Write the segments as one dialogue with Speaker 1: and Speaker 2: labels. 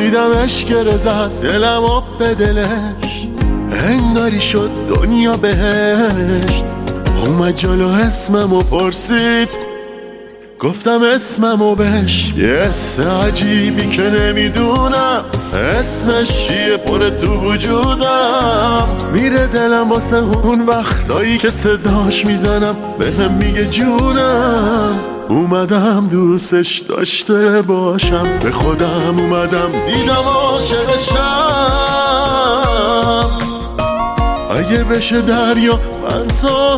Speaker 1: دیدمش گره زد دلم آب به دلش، انگاری شد دنیا بهشت. اومد جلو اسممو پرسید، گفتم اسممو بهش. یه اسم عجیبی که نمیدونم اسمش چیه پره تو وجودم. میره دلم واسه اون وقتایی که صداش میزنم بهم میگه جونم. اومدم دوستش داشته باشم، به خودم اومدم دیدم عاشقشم. اگه بشه دریا من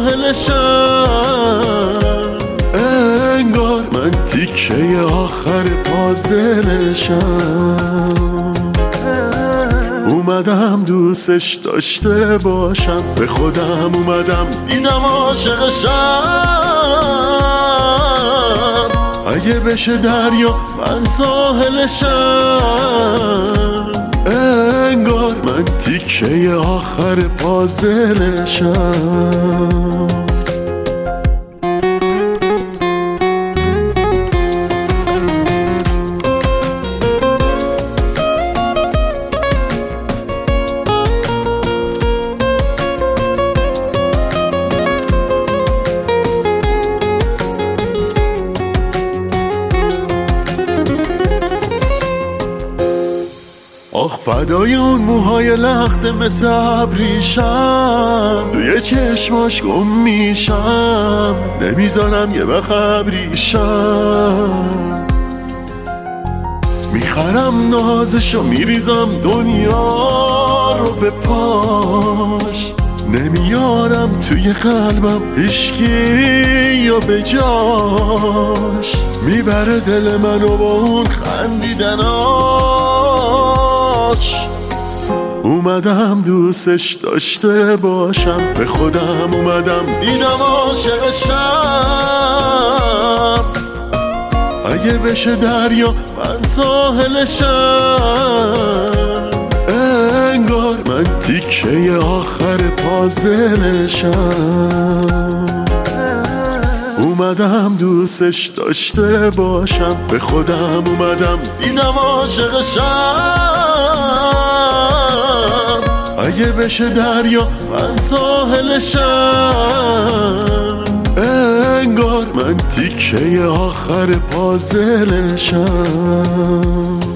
Speaker 1: ساحلشم، انگار من تیکه آخر پازلشم. اومدم دوستش داشته باشم، به خودم اومدم دیدم عاشقشم. اگه بشه دریا من ساحلشم، انگار من تیکه آخر پازلشم. آخ فدای اون موهای لخته مثل ابریشم، توی چشماش گم میشم، نمیذارم یه بخبریشم. میخرم نازشو میریزم دنیا رو به پاش، نمیارم توی قلبم عشقی یا به جاش. میبره دل منو با اون خندیدناش. اومدم دوستش داشته باشم، به خودم اومدم دیدم عاشقشم. اگه بشه دریا من ساحلشم، انگار من تیکه آخر پازلشم. اومدم دوستش داشته باشم، به خودم اومدم دیدم عاشقشم. اگه بشه دریا من ساحلشم، انگار من تیکه آخر پازلشم.